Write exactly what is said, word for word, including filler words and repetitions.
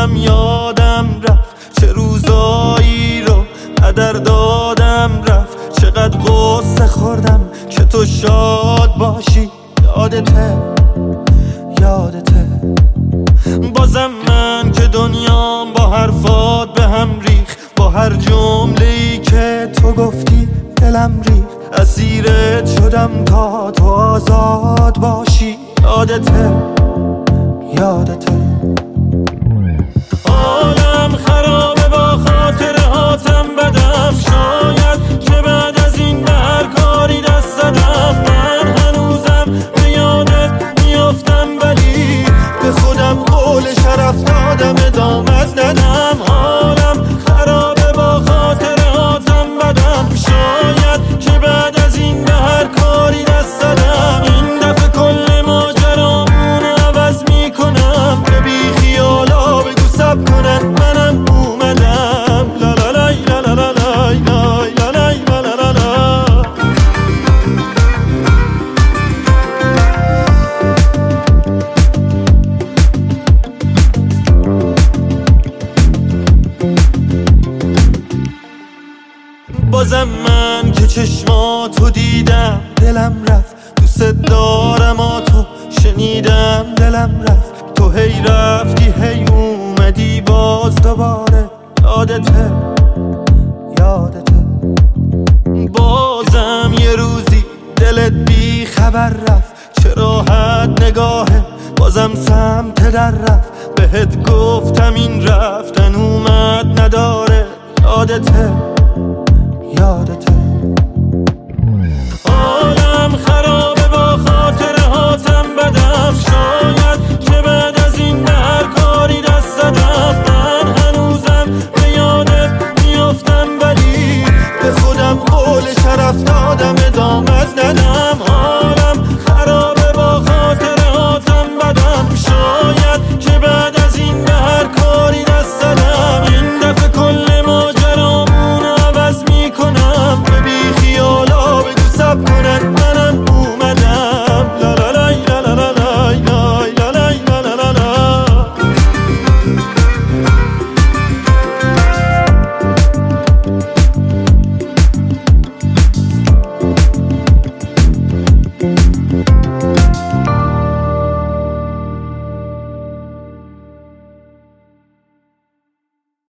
خودم یادم رفت چه روزایی رو هدر دادم رفت، چقدر غصه خوردم که تو شاد باشی. یادته یادته بازم من که دنیام با حرفات به هم ریخ، با هر جمله‌ای که تو گفتی دلم ریخ. اسیرت شدم تا تو آزاد باشی. یادته یادته حالم خرابه با خاطره هاتم بدم، شاید که بعد از این به هر کاری دست زدم. من هنوزم به یادت میافتم ولی به خودم قول شرف دادم ادامت ندم. حالم خرابه با خاطره هاتم بدم، شاید که بعد از این به هر کاری دست زدم. این دفعه کل ماجرامون عوض میکنم، به بی خیالا بگو سب کنن منم اومدم. لا لا لای لا لا لا لای لای لا لای لا لا لا لا. بازم من که چشماتو دیدم دلم رفت، دوست دارم آتو شنیدم دلم رفت. تو هی رفتی هی اومدی باز دوباره. یادته یادته بازم یه روزی دلت بی خبر رفت، چه راحت نگاهه بازم سمت در رفت. بهت گفتم این رفتن اومد نداره. یادته